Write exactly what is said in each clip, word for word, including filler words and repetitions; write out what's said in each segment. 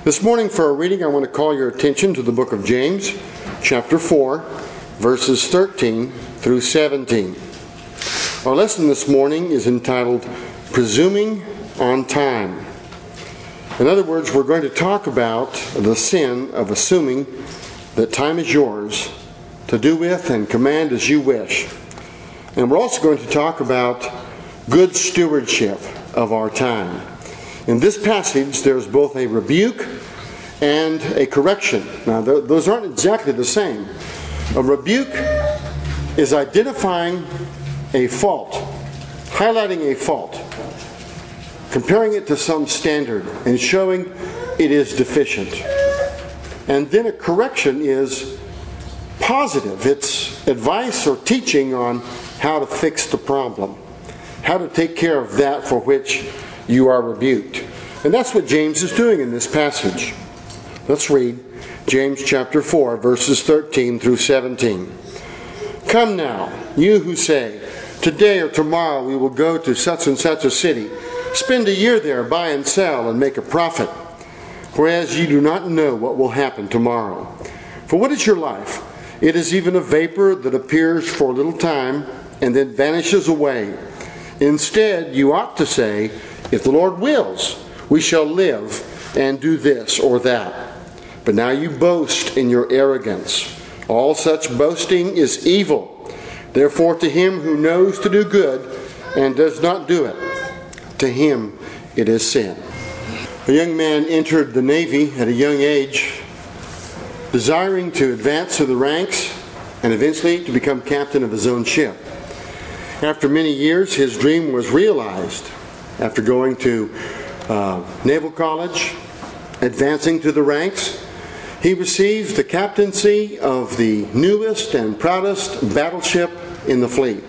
This morning for our reading, I want to call your attention to the book of James, chapter four, verses thirteen through seventeen. Our lesson this morning is entitled, Presuming on Time. In other words, we're going to talk about the sin of assuming that time is yours to do with and command as you wish. And we're also going to talk about good stewardship of our time. In this passage, there's both a rebuke and a correction. Now, th- those aren't exactly the same. A rebuke is identifying a fault, highlighting a fault, comparing it to some standard, and showing it is deficient. And then a correction is positive. It's advice or teaching on how to fix the problem, how to take care of that for which you are rebuked. And that's what James is doing in this passage. Let's read James chapter four, verses thirteen through seventeen. Come now, you who say, today or tomorrow we will go to such and such a city, spend a year there, buy and sell, and make a profit, whereas you do not know what will happen tomorrow. For what is your life? It is even a vapor that appears for a little time and then vanishes away. Instead, you ought to say, if the Lord wills, we shall live and do this or that. But now you boast in your arrogance. All such boasting is evil. Therefore, to him who knows to do good and does not do it, to him it is sin. A young man entered the Navy at a young age, desiring to advance through the ranks and eventually to become captain of his own ship. After many years, his dream was realized. After going to uh, Naval College, advancing to the ranks, he received the captaincy of the newest and proudest battleship in the fleet.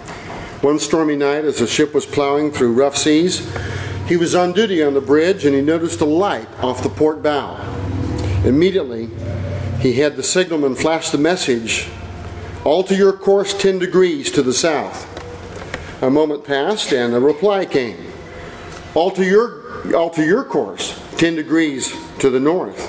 One stormy night, as the ship was plowing through rough seas, he was on duty on the bridge and he noticed a light off the port bow. Immediately, he had the signalman flash the message, alter your course ten degrees to the south. A moment passed and a reply came, alter your, alter your course ten degrees to the north.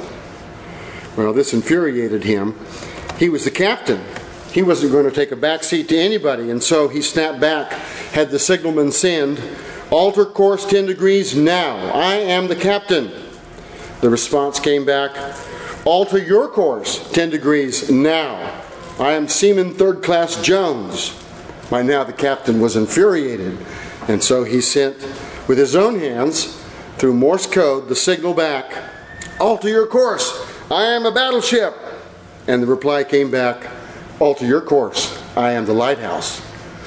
Well, this infuriated him. He was the captain. He wasn't going to take a back seat to anybody, and so he snapped back, had the signalman send, alter course ten degrees now. I am the captain. The response came back, alter your course ten degrees now. I am Seaman Third Class Jones. By now the captain was infuriated, and so he sent with his own hands, through Morse code, the signal back, alter your course. I am a battleship. And the reply came back, alter your course. I am the lighthouse.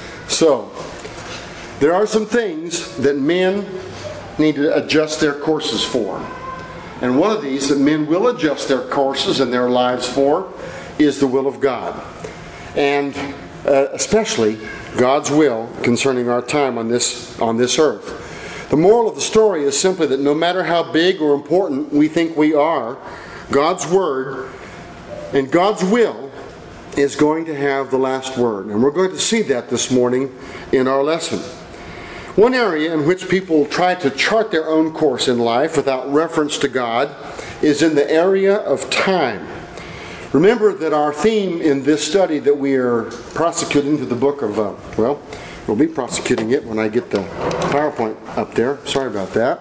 So, there are some things that men need to adjust their courses for. And one of these that men will adjust their courses and their lives for is the will of God. And uh, especially God's will concerning our time on this, on this earth. The moral of the story is simply that no matter how big or important we think we are, God's Word and God's will is going to have the last word. And we're going to see that this morning in our lesson. One area in which people try to chart their own course in life without reference to God is in the area of time. Remember that our theme in this study that we are prosecuting to the book of, uh, well, we'll be prosecuting it when I get the PowerPoint up there. Sorry about that.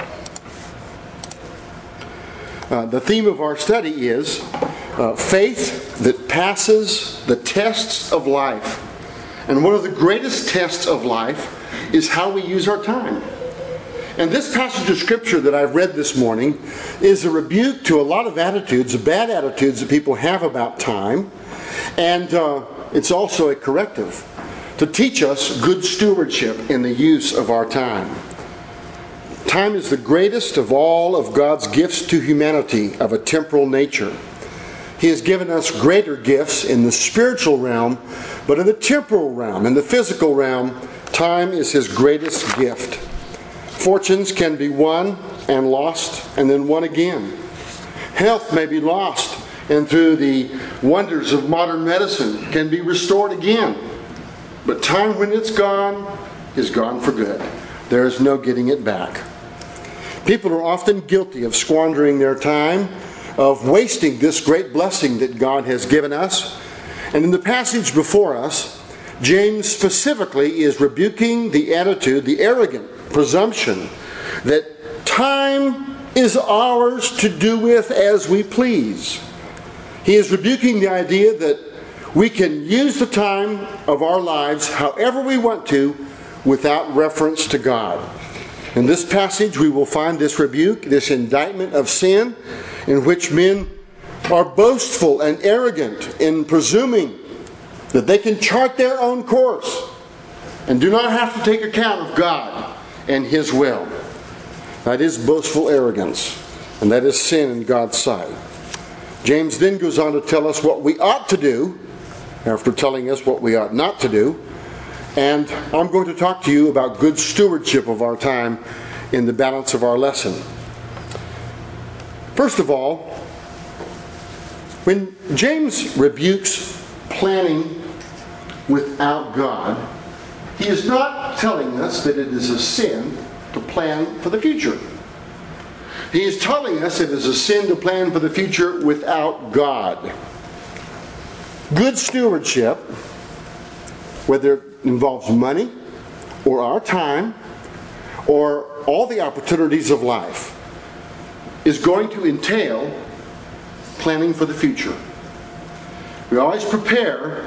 Uh, the theme of our study is uh, faith that passes the tests of life. And one of the greatest tests of life is how we use our time. And this passage of Scripture that I've read this morning is a rebuke to a lot of attitudes, bad attitudes that people have about time. And uh, it's also a corrective to teach us good stewardship in the use of our time. Time is the greatest of all of God's gifts to humanity of a temporal nature. He has given us greater gifts in the spiritual realm, but in the temporal realm, in the physical realm, time is His greatest gift. Fortunes can be won and lost and then won again. Health may be lost and through the wonders of modern medicine can be restored again. But time, when it's gone, is gone for good. There is no getting it back. People are often guilty of squandering their time, of wasting this great blessing that God has given us. And in the passage before us, James specifically is rebuking the attitude, the arrogant presumption that time is ours to do with as we please. He is rebuking the idea that we can use the time of our lives however we want to without reference to God. In this passage we will find this rebuke, this indictment of sin, in which men are boastful and arrogant in presuming that they can chart their own course and do not have to take account of God and His will. That is boastful arrogance, and that is sin in God's sight. James then goes on to tell us what we ought to do, after telling us what we ought not to do. And I'm going to talk to you about good stewardship of our time in the balance of our lesson. First of all, when James rebukes planning without God, he is not telling us that it is a sin to plan for the future. He is telling us it is a sin to plan for the future without God. Good stewardship, whether it involves money or our time or all the opportunities of life, is going to entail planning for the future. We always prepare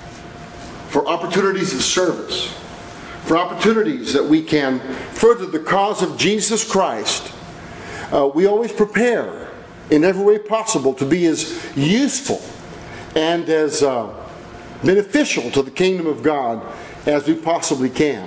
for opportunities of service, for opportunities that we can further the cause of Jesus Christ. Uh, we always prepare in every way possible to be as useful and as uh, beneficial to the kingdom of God as we possibly can.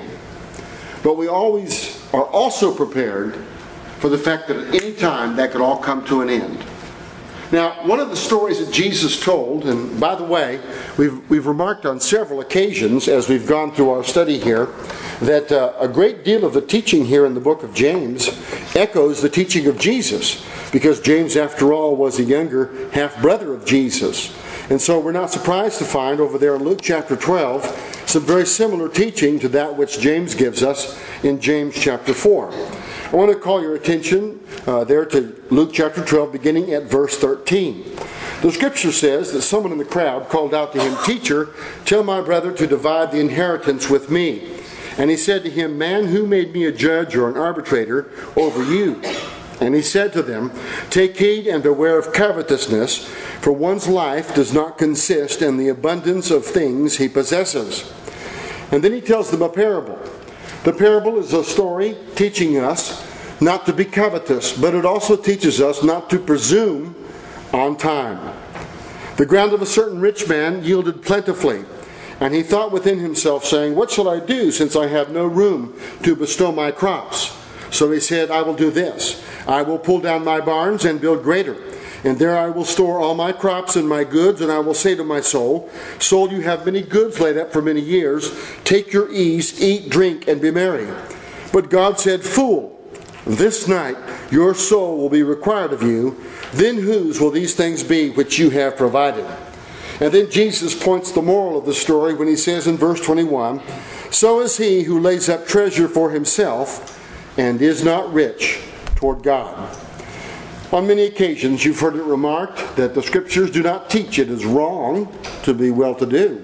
But we always are also prepared for the fact that at any time that could all come to an end. Now, one of the stories that Jesus told, and by the way, we've, we've remarked on several occasions as we've gone through our study here, that uh, a great deal of the teaching here in the book of James echoes the teaching of Jesus, because James, after all, was a younger half-brother of Jesus. And so we're not surprised to find over there in Luke chapter twelve some very similar teaching to that which James gives us in James chapter four. I want to call your attention uh, there to Luke chapter twelve, beginning at verse thirteen. The scripture says that someone in the crowd called out to him, "Teacher, tell my brother to divide the inheritance with me." And he said to him, "Man, who made me a judge or an arbitrator over you?" And he said to them, "Take heed and beware of covetousness, for one's life does not consist in the abundance of things he possesses." And then he tells them a parable. The parable is a story teaching us not to be covetous, but it also teaches us not to presume on time. The ground of a certain rich man yielded plentifully, and he thought within himself, saying, "What shall I do, since I have no room to bestow my crops?" So he said, "I will do this. I will pull down my barns and build greater, and there I will store all my crops and my goods, and I will say to my soul, Soul, you have many goods laid up for many years. Take your ease, eat, drink, and be merry." But God said, "Fool, this night your soul will be required of you. Then whose will these things be which you have provided?" And then Jesus points the moral of the story when he says in verse twenty-one, "So is he who lays up treasure for himself and is not rich toward God." On many occasions you've heard it remarked that the scriptures do not teach it is wrong to be well-to-do,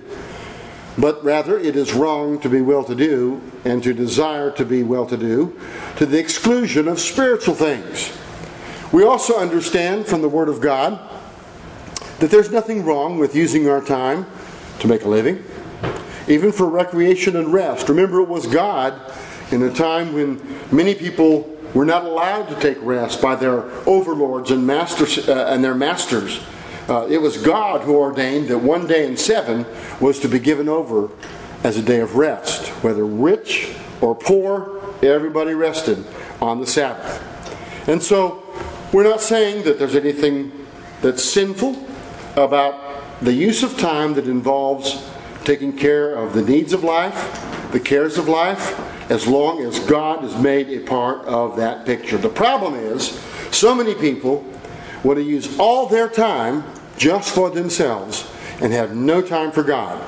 but rather it is wrong to be well-to-do and to desire to be well-to-do to the exclusion of spiritual things. We also understand from the Word of God that there's nothing wrong with using our time to make a living, even for recreation and rest. Remember, it was God in a time when many people were not allowed to take rest by their overlords and masters uh, and their masters. Uh, it was God who ordained that one day in seven was to be given over as a day of rest. Whether rich or poor, everybody rested on the Sabbath. And so we're not saying that there's anything that's sinful about the use of time that involves taking care of the needs of life, the cares of life, as long as God is made a part of that picture. The problem is, so many people want to use all their time just for themselves and have no time for God.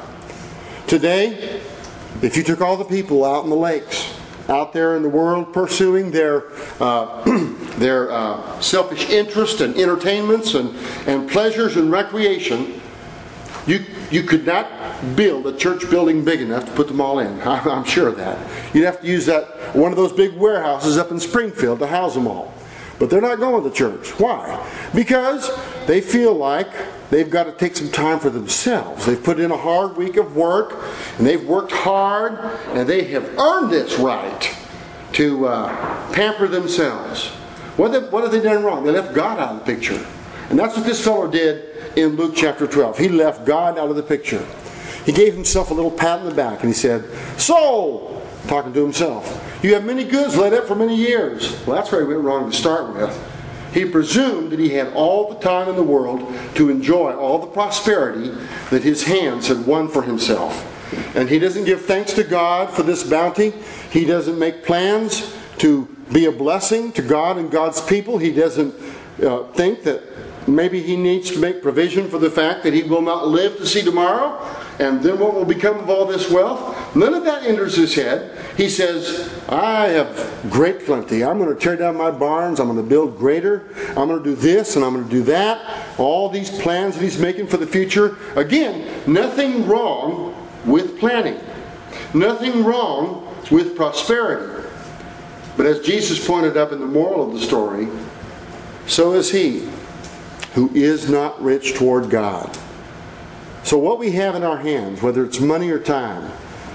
Today, if you took all the people out in the lakes, out there in the world pursuing their uh, their uh, selfish interests and entertainments and, and pleasures and recreation, you, you could not build a church building big enough to put them all in. I'm sure of that. You'd have to use that one of those big warehouses up in Springfield to house them all. But they're not going to church. Why? Because they feel like they've got to take some time for themselves. They've put in a hard week of work, and they've worked hard, and they have earned this right to uh, pamper themselves. What have, what have they done wrong? They left God out of the picture. And that's what this fellow did in Luke chapter twelve. He left God out of the picture. He gave himself a little pat on the back, and he said, "Soul," talking to himself, "you have many goods laid up for many years." Well, that's where he went wrong to start with. He presumed that he had all the time in the world to enjoy all the prosperity that his hands had won for himself. And he doesn't give thanks to God for this bounty. He doesn't make plans to be a blessing to God and God's people. He doesn't uh, think that maybe he needs to make provision for the fact that he will not live to see tomorrow, and then what will become of all this wealth. None of that enters his head. He says, "I have great plenty. I'm going to tear down my barns. I'm going to build greater. I'm going to do this and I'm going to do that." All these plans that he's making for the future. Again, nothing wrong with planning. Nothing wrong with prosperity. But as Jesus pointed up in the moral of the story, so is he who is not rich toward God. So what we have in our hands, whether it's money or time,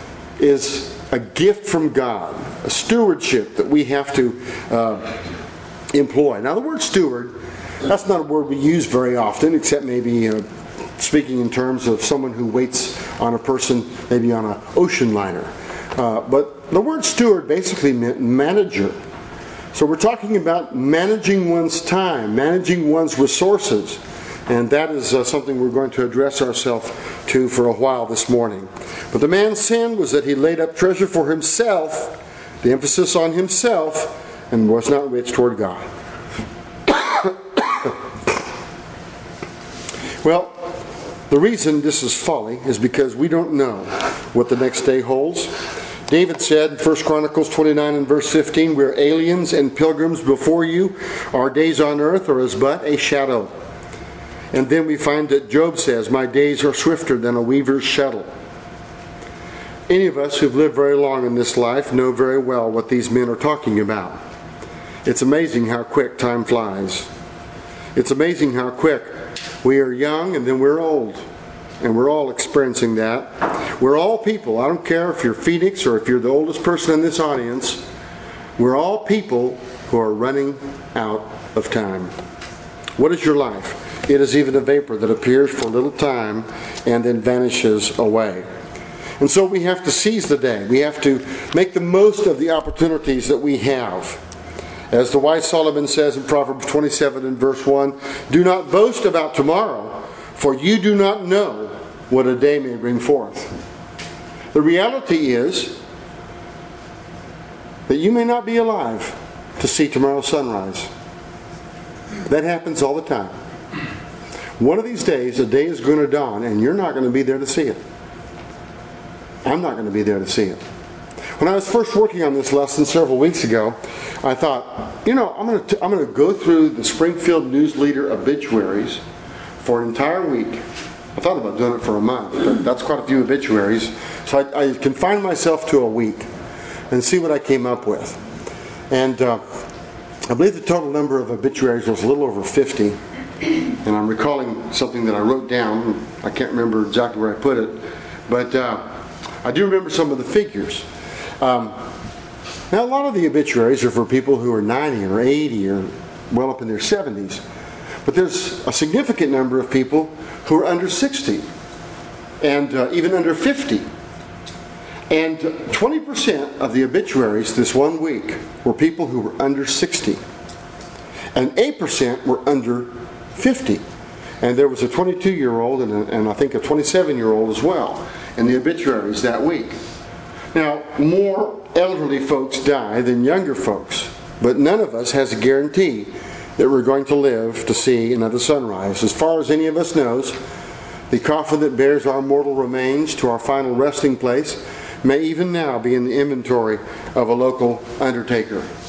is a gift from God, a stewardship that we have to uh, employ. Now the word steward, that's not a word we use very often, except maybe you know, speaking in terms of someone who waits on a person, maybe on an ocean liner. Uh, but the word steward basically meant manager. So we're talking about managing one's time, managing one's resources. And that is uh, something we're going to address ourselves to for a while this morning. But the man's sin was that he laid up treasure for himself, the emphasis on himself, and was not rich toward God. Well, the reason this is folly is because we don't know what the next day holds. David said in First Chronicles twenty-nine and verse fifteen, "We are aliens and pilgrims before you. Our days on earth are as but a shadow." And then we find that Job says, "My days are swifter than a weaver's shuttle." Any of us who've lived very long in this life know very well what these men are talking about. It's amazing how quick time flies. It's amazing how quick we are young and then we're old. And we're all experiencing that. We're all people. I don't care if you're Phoenix or if you're the oldest person in this audience. We're all people who are running out of time. What is your life? It is even a vapor that appears for a little time and then vanishes away. And so we have to seize the day. We have to make the most of the opportunities that we have. As the wise Solomon says in Proverbs twenty-seven and verse one, "Do not boast about tomorrow, for you do not know what a day may bring forth." The reality is that you may not be alive to see tomorrow's sunrise. That happens all the time. One of these days, a day is going to dawn, and you're not going to be there to see it. I'm not going to be there to see it. When I was first working on this lesson several weeks ago, I thought, you know, I'm going to I'm going to go through the Springfield News Leader obituaries for an entire week. I thought about doing it for a month, but that's quite a few obituaries. So I, I confined myself to a week and see what I came up with. And uh, I believe the total number of obituaries was a little over fifty. And I'm recalling something that I wrote down. I can't remember exactly where I put it. But uh, I do remember some of the figures. Um, now, a lot of the obituaries are for people who are ninety or eighty or well up in their seventies. But there's a significant number of people who are under sixty and uh, even under fifty. And twenty percent of the obituaries this one week were people who were under sixty. And eight percent were under fifty. And there was a twenty-two-year-old and, a, and I think a twenty-seven-year-old as well in the obituaries that week. Now, more elderly folks die than younger folks, but none of us has a guarantee that we're going to live to see another sunrise. As far as any of us knows, the coffin that bears our mortal remains to our final resting place may even now be in the inventory of a local undertaker.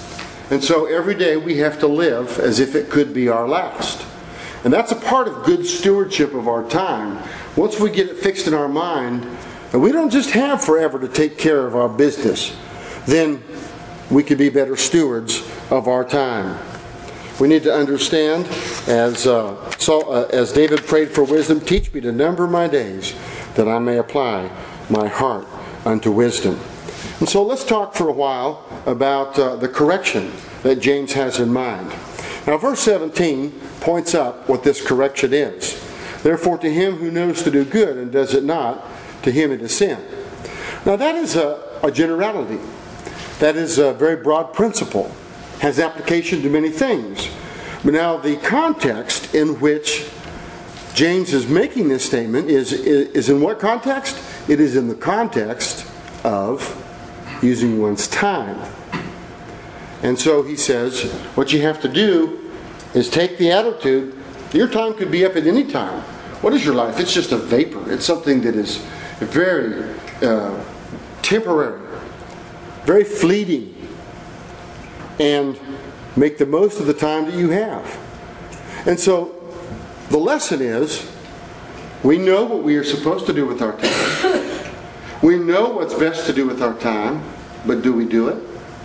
And so every day we have to live as if it could be our last. And that's a part of good stewardship of our time. Once we get it fixed in our mind, and we don't just have forever to take care of our business, then we can be better stewards of our time. We need to understand, as uh, so, uh, as David prayed for wisdom, teach me to number my days, that I may apply my heart unto wisdom. And so let's talk for a while about uh, the correction that James has in mind. Now verse seventeen points up what this correction is. Therefore to him who knows to do good and does it not, to him it is sin. Now that is a, a generality. That is a very broad principle. Has application to many things. But now the context in which James is making this statement is, is, is in what context? It is in the context of using one's time. And so he says, what you have to do is take the attitude, your time could be up at any time. What is your life? It's just a vapor. It's something that is very uh, temporary, very fleeting. And make the most of the time that you have. And so the lesson is, we know what we are supposed to do with our time. We know what's best to do with our time, but do we do it?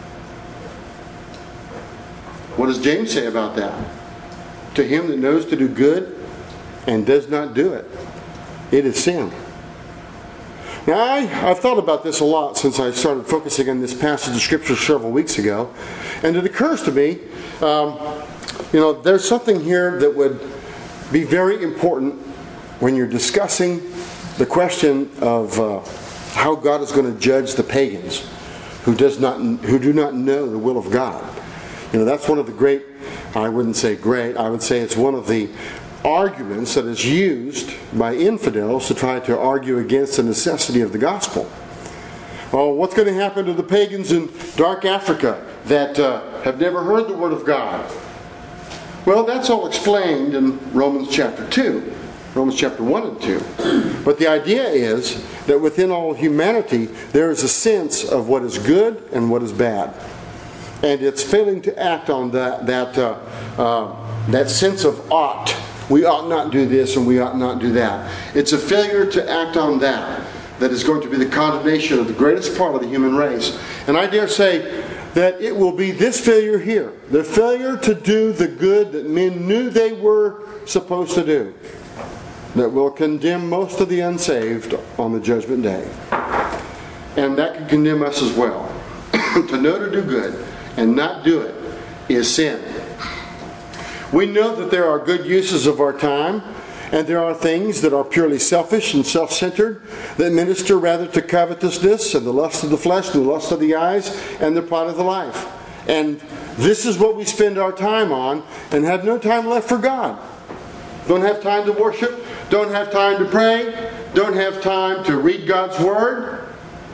What does James say about that? To him that knows to do good and does not do it, it is sin. Now, I, I've thought about this a lot since I started focusing on this passage of Scripture several weeks ago. And it occurs to me, um, you know, there's something here that would be very important when you're discussing the question of uh, how God is going to judge the pagans who does not, who do not know the will of God. You know, that's one of the great, I wouldn't say great, I would say it's one of the arguments that is used by infidels to try to argue against the necessity of the gospel. Well, what's going to happen to the pagans in dark Africa that uh, have never heard the word of God? Well, that's all explained in Romans chapter two, Romans chapter one and two. But the idea is that within all humanity there is a sense of what is good and what is bad. And it's failing to act on that, that, uh, uh, that sense of ought. We ought not do this and we ought not do that. It's a failure to act on that that is going to be the condemnation of the greatest part of the human race. And I dare say that it will be this failure here, the failure to do the good that men knew they were supposed to do, that will condemn most of the unsaved on the judgment day. And that can condemn us as well. To know to do good and not do it is sin. We know that there are good uses of our time, and there are things that are purely selfish and self-centered that minister rather to covetousness and the lust of the flesh and the lust of the eyes and the pride of the life. And this is what we spend our time on and have no time left for God. Don't have time to worship, don't have time to pray, don't have time to read God's Word.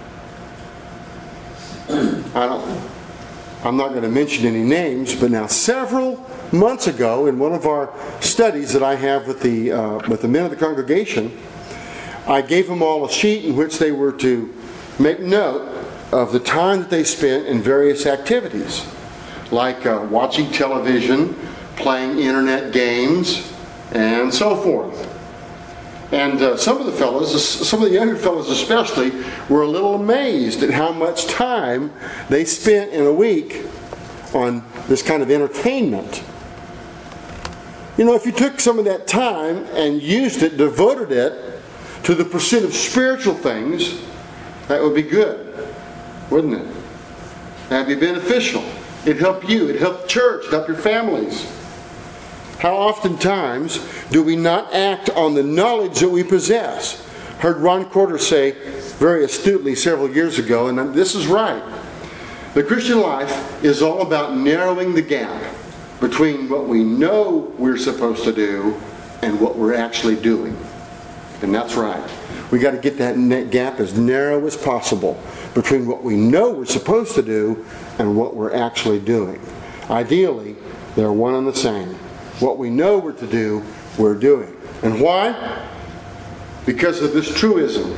I don't, I'm not going to mention any names, but now several months ago, in one of our studies that I have with the uh, with the men of the congregation, I gave them all a sheet in which they were to make note of the time that they spent in various activities, like uh, watching television, playing internet games, and so forth. And uh, some of the fellows, some of the younger fellows especially, were a little amazed at how much time they spent in a week on this kind of entertainment. You know, if you took some of that time and used it, devoted it to the pursuit of spiritual things, that would be good, wouldn't it? That'd be beneficial. It'd help you, it'd help the church, it'd help your families. How oftentimes do we not act on the knowledge that we possess? Heard Ron Corder say very astutely several years ago, and this is right. The Christian life is all about narrowing the gap between what we know we're supposed to do and what we're actually doing. And that's right. We got to get that gap as narrow as possible between what we know we're supposed to do and what we're actually doing. Ideally, they're one and the same. What we know we're to do, we're doing. And why? Because of this truism.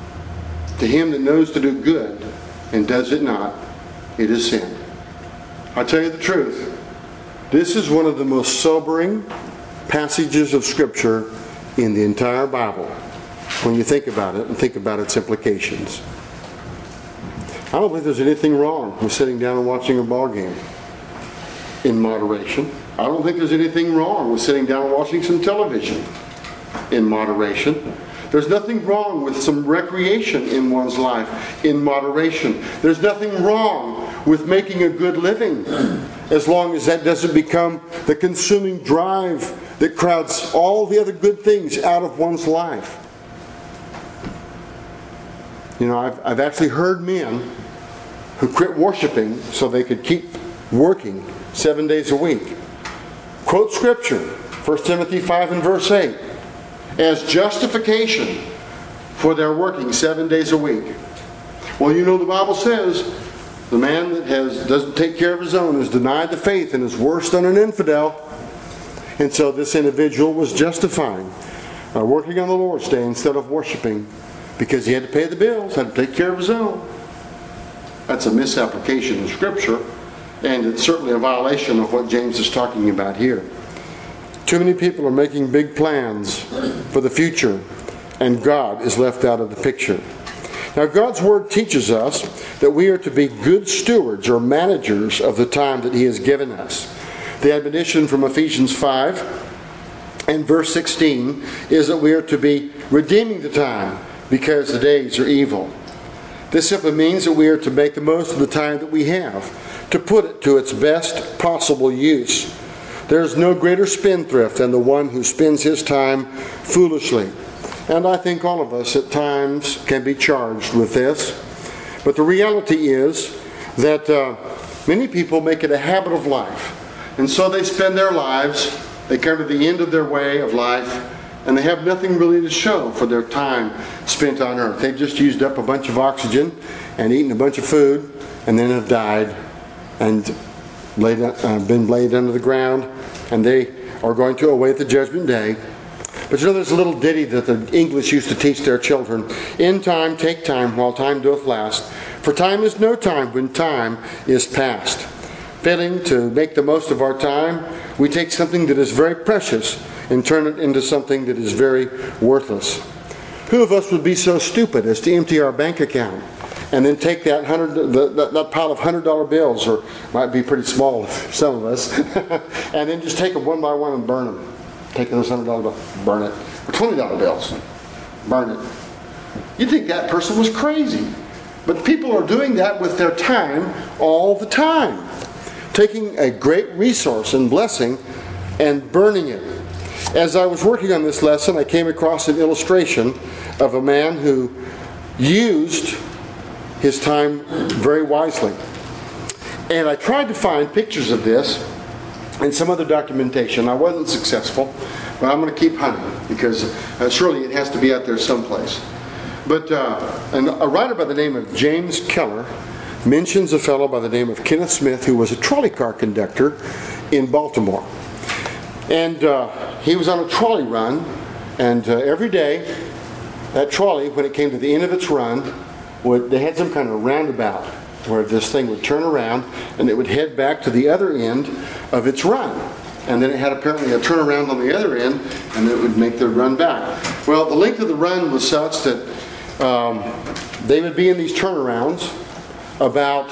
To him that knows to do good and does it not, it is sin. I tell you the truth, this is one of the most sobering passages of Scripture in the entire Bible when you think about it and think about its implications. I don't believe there's anything wrong with sitting down and watching a ball game in moderation. I don't think there's anything wrong with sitting down and watching some television in moderation. There's nothing wrong with some recreation in one's life in moderation. There's nothing wrong with making a good living, as long as that doesn't become the consuming drive that crowds all the other good things out of one's life. You know, I've, I've actually heard men who quit worshiping so they could keep working seven days a week quote Scripture, First Timothy five and verse eight, as justification for their working seven days a week. Well, you know, the Bible says the man that has doesn't take care of his own is denied the faith and is worse than an infidel. And so this individual was justifying uh, working on the Lord's Day instead of worshiping, because he had to pay the bills, had to take care of his own. That's a misapplication of Scripture, and it's certainly a violation of what James is talking about here. Too many people are making big plans for the future, and God is left out of the picture. Now, God's Word teaches us that we are to be good stewards or managers of the time that He has given us. The admonition from Ephesians five and verse sixteen is that we are to be redeeming the time because the days are evil. This simply means that we are to make the most of the time that we have, to put it to its best possible use. There is no greater spendthrift than the one who spends his time foolishly. And I think all of us at times can be charged with this. But the reality is that uh, many people make it a habit of life. And so they spend their lives, they come to the end of their way of life, and they have nothing really to show for their time spent on earth. They've just used up a bunch of oxygen and eaten a bunch of food, and then have died and laid, uh, been laid under the ground, and they are going to await the judgment day. But you know, there's a little ditty that the English used to teach their children. In time, take time, while time doth last. For time is no time when time is past. Failing to make the most of our time, we take something that is very precious and turn it into something that is very worthless. Who of us would be so stupid as to empty our bank account and then take that hundred, the, that, that pile of hundred dollar bills, or might be pretty small for some of us, and then just take them one by one and burn them? Take those hundred dollar bills, burn it. Or twenty dollar bills, burn it. You'd think that person was crazy. But people are doing that with their time all the time. Taking a great resource and blessing and burning it. As I was working on this lesson, I came across an illustration of a man who used his time very wisely. And I tried to find pictures of this and some other documentation. I wasn't successful, but I'm going to keep hunting, because uh, surely it has to be out there someplace. But uh, an, a writer by the name of James Keller mentions a fellow by the name of Kenneth Smith, who was a trolley car conductor in Baltimore. And uh, he was on a trolley run, and uh, every day that trolley, when it came to the end of its run, would, they had some kind of roundabout where this thing would turn around and it would head back to the other end of its run. And then it had apparently a turnaround on the other end, and it would make the run back. Well, the length of the run was such that um, they would be in these turnarounds about,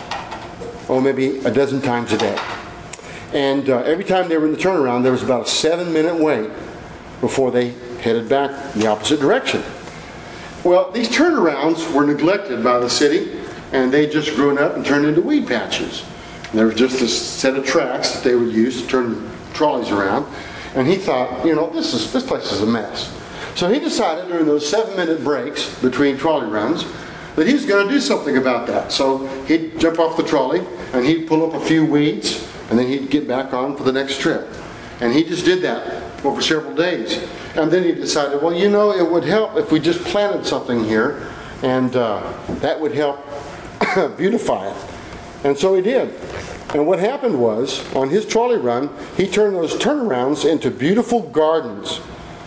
oh, maybe a dozen times a day. And uh, every time they were in the turnaround, there was about a seven minute wait before they headed back the opposite direction. Well, these turnarounds were neglected by the city, and they just grown up and turned into weed patches. And there was just this set of tracks that they would use to turn trolleys around. And he thought, you know, this is this place is a mess. So he decided during those seven minute breaks between trolley runs that he was going to do something about that. So he'd jump off the trolley and he'd pull up a few weeds, and then he'd get back on for the next trip. And he just did that over several days. And then he decided, well, you know, it would help if we just planted something here, and uh, that would help beautify it. And so he did. And what happened was, on his trolley run, he turned those turnarounds into beautiful gardens,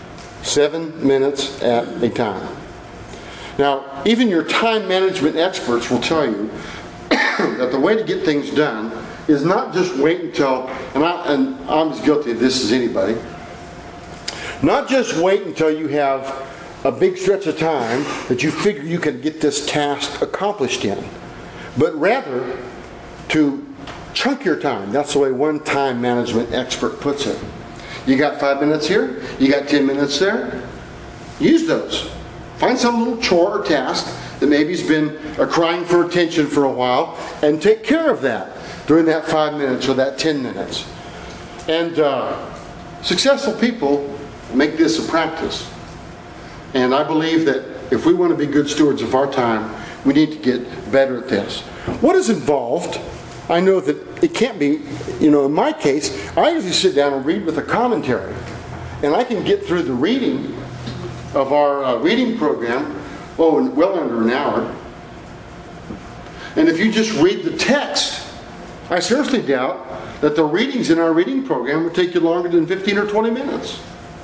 seven minutes at a time. Now, even your time management experts will tell you that the way to get things done is not just wait until, and, I, and I'm as guilty of this as anybody, not just wait until you have a big stretch of time that you figure you can get this task accomplished in, but rather to chunk your time. That's the way one time management expert puts it. You got five minutes here, you got ten minutes there. Use those. Find some little chore or task that maybe's been uh, crying for attention for a while, and take care of that during that five minutes or that ten minutes. And uh, successful people make this a practice. And I believe that if we want to be good stewards of our time, we need to get better at this. What is involved? I know that it can't be, you know, in my case, I usually sit down and read with a commentary. And I can get through the reading of our uh, reading program, oh, in well under an hour. And if you just read the text, I seriously doubt that the readings in our reading program would take you longer than fifteen or twenty minutes.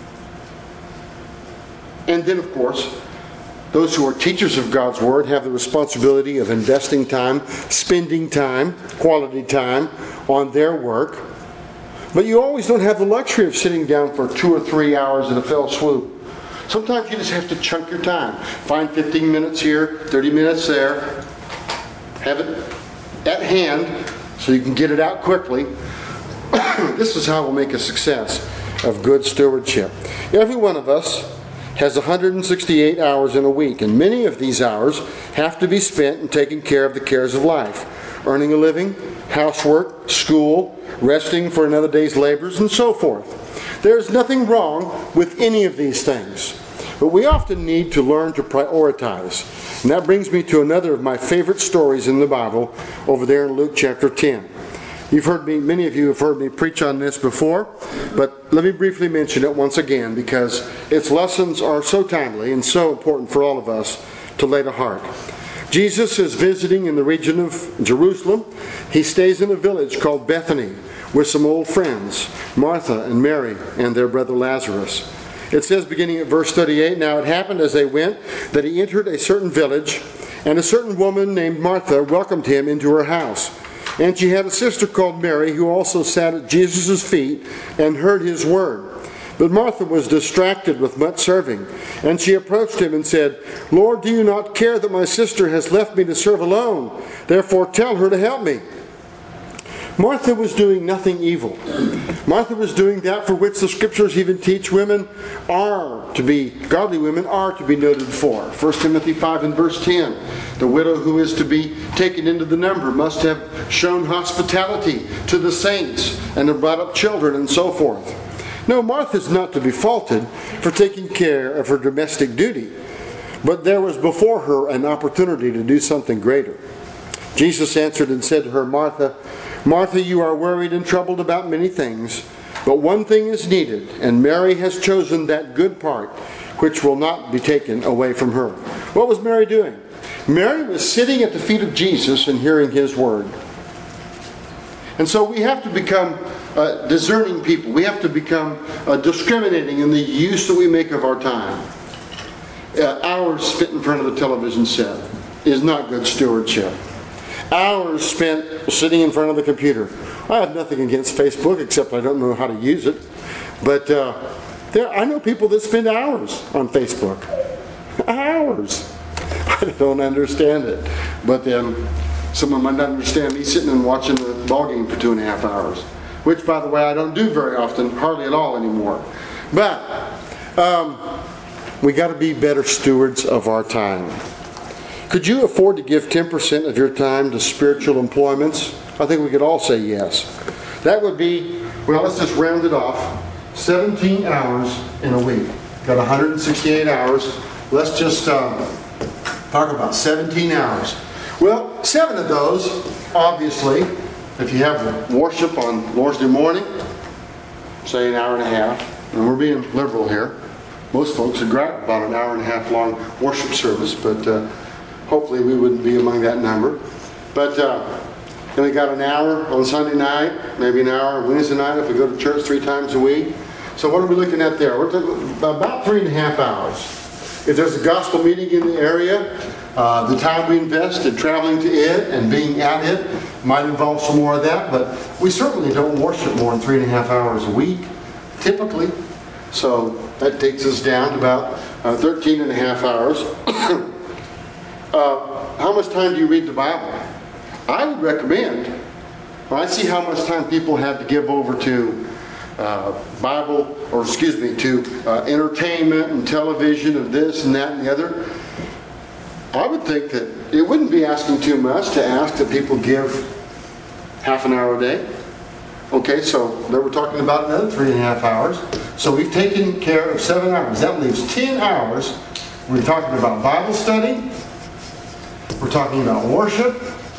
And then, of course, those who are teachers of God's Word have the responsibility of investing time, spending time, quality time on their work. But you always don't have the luxury of sitting down for two or three hours in a fell swoop. Sometimes you just have to chunk your time. Find fifteen minutes here, thirty minutes there. Have it at hand so you can get it out quickly. This is how we'll make a success of good stewardship. Every one of us has one hundred sixty-eight hours in a week, and many of these hours have to be spent in taking care of the cares of life, earning a living, housework, school, resting for another day's labors, and so forth. There's nothing wrong with any of these things, but we often need to learn to prioritize. And that brings me to another of my favorite stories in the Bible, over there in Luke chapter ten. You've heard me, many of you have heard me preach on this before, but let me briefly mention it once again because its lessons are so timely and so important for all of us to lay to heart. Jesus is visiting in the region of Jerusalem. He stays in a village called Bethany with some old friends, Martha and Mary and their brother Lazarus. It says, beginning at verse thirty-eight, "Now it happened as they went that he entered a certain village, and a certain woman named Martha welcomed him into her house. And she had a sister called Mary, who also sat at Jesus' feet and heard his word. But Martha was distracted with much serving, and she approached him and said, 'Lord, do you not care that my sister has left me to serve alone? Therefore tell her to help me.' Martha was doing nothing evil. Martha was doing that for which the Scriptures even teach women are to be, godly women are to be noted for. First Timothy five and verse ten. The widow who is to be taken into the number must have shown hospitality to the saints and have brought up children and so forth. No, Martha's not to be faulted for taking care of her domestic duty, but there was before her an opportunity to do something greater. Jesus answered and said to her, 'Martha, Martha, you are worried and troubled about many things, but one thing is needed, and Mary has chosen that good part, which will not be taken away from her.'" What was Mary doing? Mary was sitting at the feet of Jesus and hearing his word. And so we have to become uh, discerning people. We have to become uh, discriminating in the use that we make of our time. Uh, hours spent in front of the television set is not good stewardship. Hours spent sitting in front of the computer. I have nothing against Facebook except I don't know how to use it. But uh, there, I know people that spend hours on Facebook. Hours. I don't understand it. But then someone might not understand me sitting and watching the ball game for two and a half hours. Which, by the way, I don't do very often, hardly at all anymore. But um, we got to be better stewards of our time. Could you afford to give ten percent of your time to spiritual employments? I think we could all say yes. That would be, well, let's just round it off, seventeen hours in a week. Got one hundred sixty-eight hours. Let's just uh, talk about seventeen hours. Well, seven of those, obviously, if you have worship on Lord's Day morning, say an hour and a half, and we're being liberal here. Most folks are glad about an hour and a half long worship service, but uh, hopefully we wouldn't be among that number. But uh, then we got an hour on Sunday night, maybe an hour on Wednesday night if we go to church three times a week. So what are we looking at there? We're talking about three and a half hours. If there's a gospel meeting in the area, uh, the time we invest in traveling to it and being at it might involve some more of that, but we certainly don't worship more than three and a half hours a week, typically. So that takes us down to about uh, thirteen and a half hours. uh, how much time do you read the Bible? I would recommend, when I see how much time people have to give over to uh, Bible, or excuse me, to uh, entertainment and television and this and that and the other, I would think that it wouldn't be asking too much to ask that people give half an hour a day. Okay, so there we're talking about another three and a half hours. So we've taken care of seven hours. That leaves ten hours. We're talking about Bible study. We're talking about worship.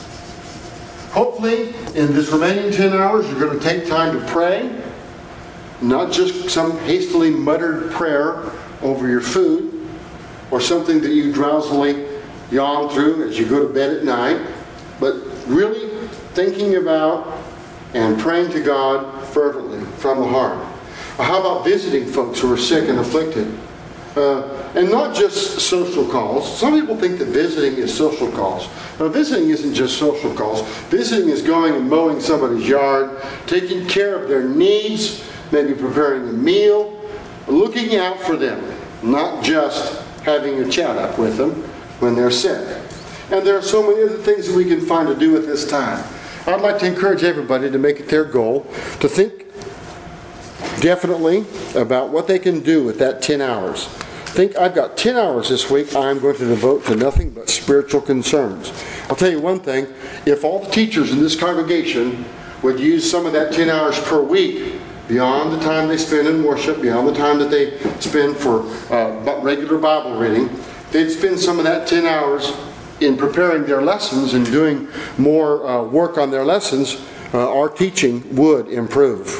Hopefully, in this remaining ten hours, you're going to take time to pray. Not just some hastily muttered prayer over your food, or something that you drowsily yawn through as you go to bed at night, but really thinking about and praying to God fervently from the heart. How about visiting folks who are sick and afflicted? Uh, and not just social calls. Some people think that visiting is social calls. Now, visiting isn't just social calls. Visiting is going and mowing somebody's yard, taking care of their needs, maybe preparing a meal, looking out for them, not just having a chat up with them when they're sick. And there are so many other things that we can find to do at this time. I'd like to encourage everybody to make it their goal to think definitely about what they can do with that ten hours. Think, I've got ten hours this week I'm going to devote to nothing but spiritual concerns. I'll tell you one thing, if all the teachers in this congregation would use some of that ten hours per week, beyond the time they spend in worship, beyond the time that they spend for uh, regular Bible reading, they'd spend some of that ten hours in preparing their lessons and doing more uh, work on their lessons, uh, our teaching would improve.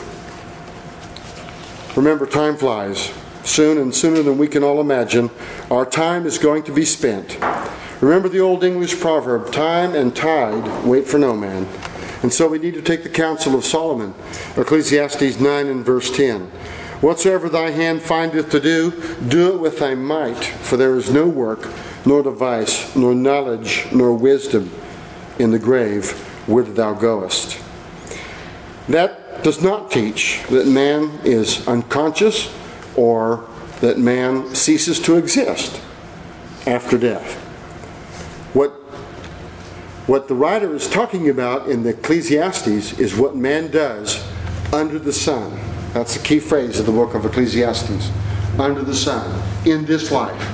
Remember, time flies. Soon, and sooner than we can all imagine, our time is going to be spent. Remember the old English proverb, time and tide wait for no man. And so we need to take the counsel of Solomon, Ecclesiastes nine and verse ten. Whatsoever thy hand findeth to do, do it with thy might, for there is no work, nor device, nor knowledge, nor wisdom in the grave whither thou goest. That does not teach that man is unconscious or that man ceases to exist after death. What, what the writer is talking about in the Ecclesiastes is what man does under the sun. That's the key phrase of the book of Ecclesiastes. Under the sun, in this life.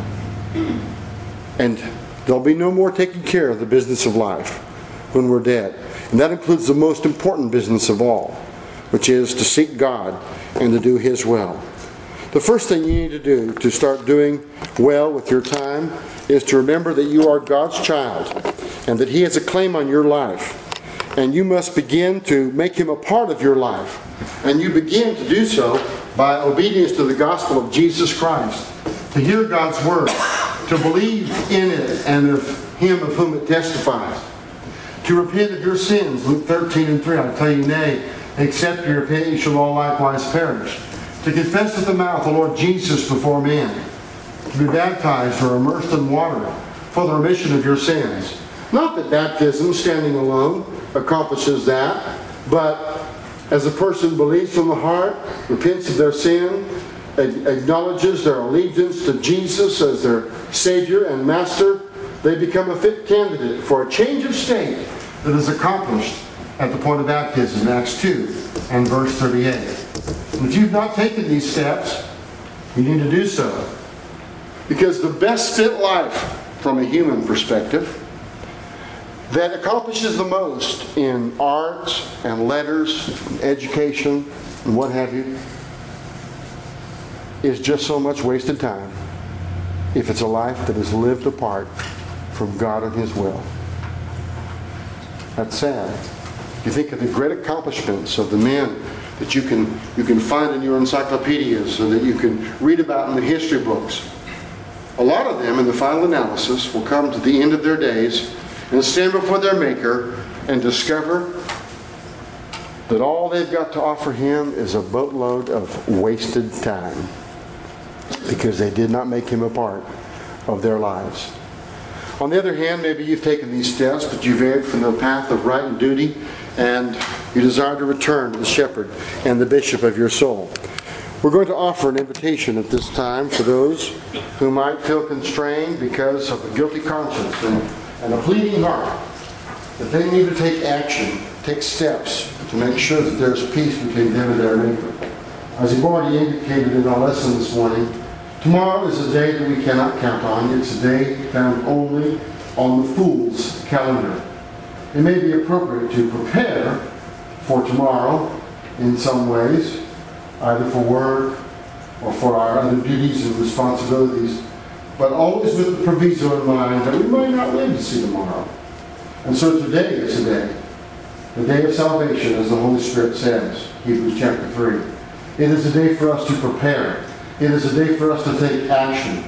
And there'll be no more taking care of the business of life when we're dead. And that includes the most important business of all, which is to seek God and to do His will. The first thing you need to do to start doing well with your time is to remember that you are God's child and that He has a claim on your life. And you must begin to make Him a part of your life. And you begin to do so by obedience to the gospel of Jesus Christ. To hear God's word, to believe in it and of Him of whom it testifies. To repent of your sins, Luke thirteen and three, I tell you nay, except you repent, you shall all likewise perish. To confess with the mouth the Lord Jesus before men. To be baptized or immersed in water for the remission of your sins. Not that baptism, standing alone, accomplishes that, but as a person believes from the heart, repents of their sin, acknowledges their allegiance to Jesus as their Savior and Master, they become a fit candidate for a change of state that is accomplished at the point of baptism, Acts two and verse thirty-eight. And if you've not taken these steps, you need to do so. Because the best fit life from a human perspective that accomplishes the most in arts and letters, and education, and what have you, is just so much wasted time if it's a life that is lived apart from God and His will. That's sad. You think of the great accomplishments of the men that you can you can find in your encyclopedias or that you can read about in the history books. A lot of them, in the final analysis, will come to the end of their days and stand before their Maker and discover that all they've got to offer Him is a boatload of wasted time because they did not make Him a part of their lives. On the other hand, maybe you've taken these steps, but you've veered from the path of right and duty, and you desire to return to the shepherd and the bishop of your soul. We're going to offer an invitation at this time for those who might feel constrained because of a guilty conscience and, and a pleading heart, that they need to take action, take steps to make sure that there's peace between them and their neighbor. As we've already indicated in our lesson this morning, tomorrow is a day that we cannot count on. It's a day found only on the fool's calendar. It may be appropriate to prepare for tomorrow in some ways, either for work or for our other duties and responsibilities, but always with the proviso in mind that we might not live to see tomorrow. And so today is a day, the day of salvation, as the Holy Spirit says, Hebrews chapter three. It is a day for us to prepare. It is a day for us to take action.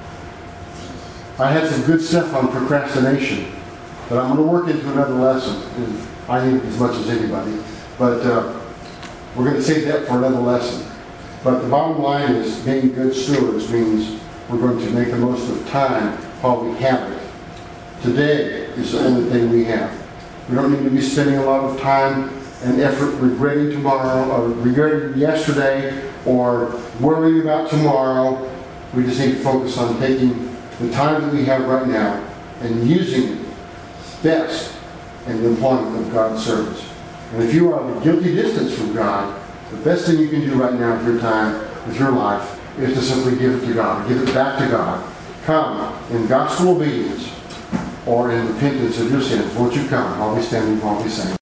I had some good stuff on procrastination, but I'm going to work into another lesson. I need it as much as anybody. But uh, we're going to save that for another lesson. But the bottom line is being good stewards means we're going to make the most of time while we have it. Today is the only thing we have. We don't need to be spending a lot of time and effort regretting tomorrow or regretting yesterday or worrying about tomorrow. We just need to focus on taking the time that we have right now and using it best in the employment of God's service. And if you are at a guilty distance from God, the best thing you can do right now with your time, with your life, is to simply give it to God, give it back to God. Come in gospel obedience or in repentance of your sins. Won't you come while we stand and while we sing?